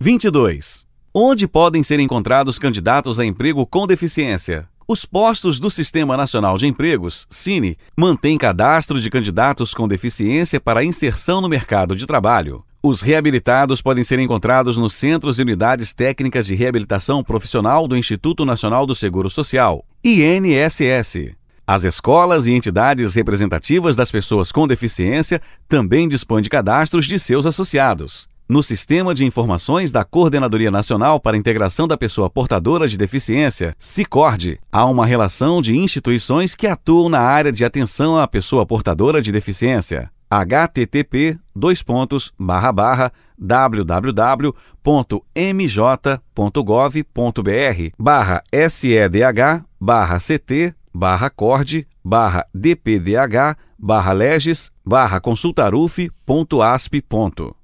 22. Onde podem ser encontrados candidatos a emprego com deficiência? Os postos do Sistema Nacional de Empregos, SINE, mantêm cadastro de candidatos com deficiência para inserção no mercado de trabalho. Os reabilitados podem ser encontrados nos Centros e Unidades Técnicas de Reabilitação Profissional do Instituto Nacional do Seguro Social, INSS. As escolas e entidades representativas das pessoas com deficiência também dispõem de cadastros de seus associados. No Sistema de Informações da Coordenadoria Nacional para a Integração da Pessoa Portadora de Deficiência, SICORD, há uma relação de instituições que atuam na área de atenção à pessoa portadora de deficiência. http://www.mj.gov.br/sedh/ct/cord/dpdh/leges/consultaruf.asp.